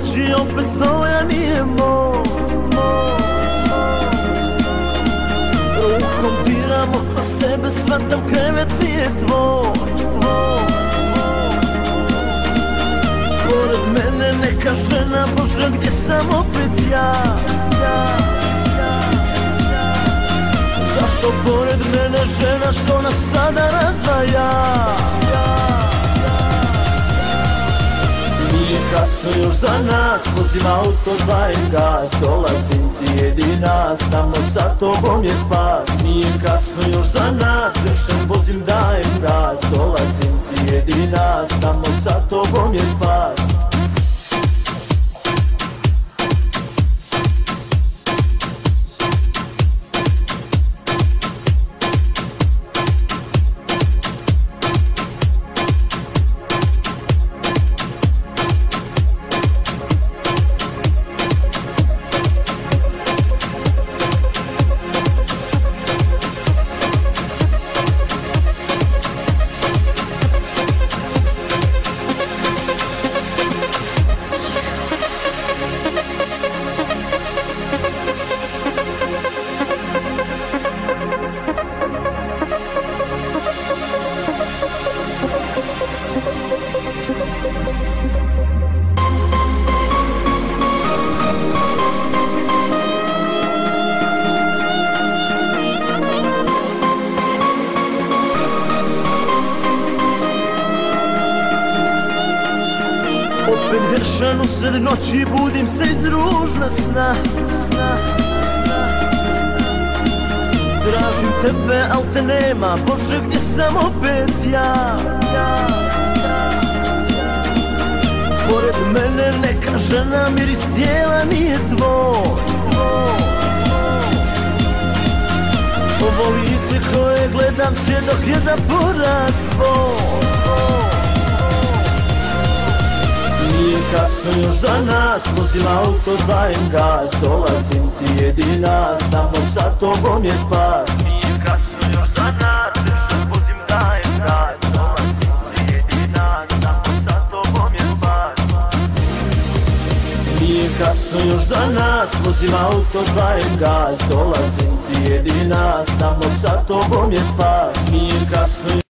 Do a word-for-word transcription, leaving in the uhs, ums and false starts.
noći opet znoja nije moj. Rukom diram oko sebe, shvatam krevet nije tvoj. Pored mene neka žena, Bože gdje sam opet ja. Zašto pored mene žena što nas sada razdvaja? Nije kasno još za nas, vozim auto, dajem gas, dolazim ti jedina, samo sa tobom je spas. Nije kasno još za nas, grešem, vozim, dajem gas, dolazim ti jedina, samo sa tobom je spas. Opet grešan usred noći, budim se iz ružna sna, sna, sna, sna. Tražim tebe, al te nema, Bože gdje sam opet ja, ja, ja, ja. Pored mene neka žena, miris tijela nije tvoj, tvoj. Ovo lice koje gledam, svjedok je za poraz tvoj. Nije kasno još za nas, vozim auto, dajem gas, dolazim ti jedina, samo sa tobom je spas. Nije kasno još za nas, grešem, vozim, dajem gas, dolazim ti jedina, samo sa tobom je spas. Nije kasno još za nas, vozim auto, dajem gas, dolazim ti jedina, samo sa tobom je spas. Nije kasno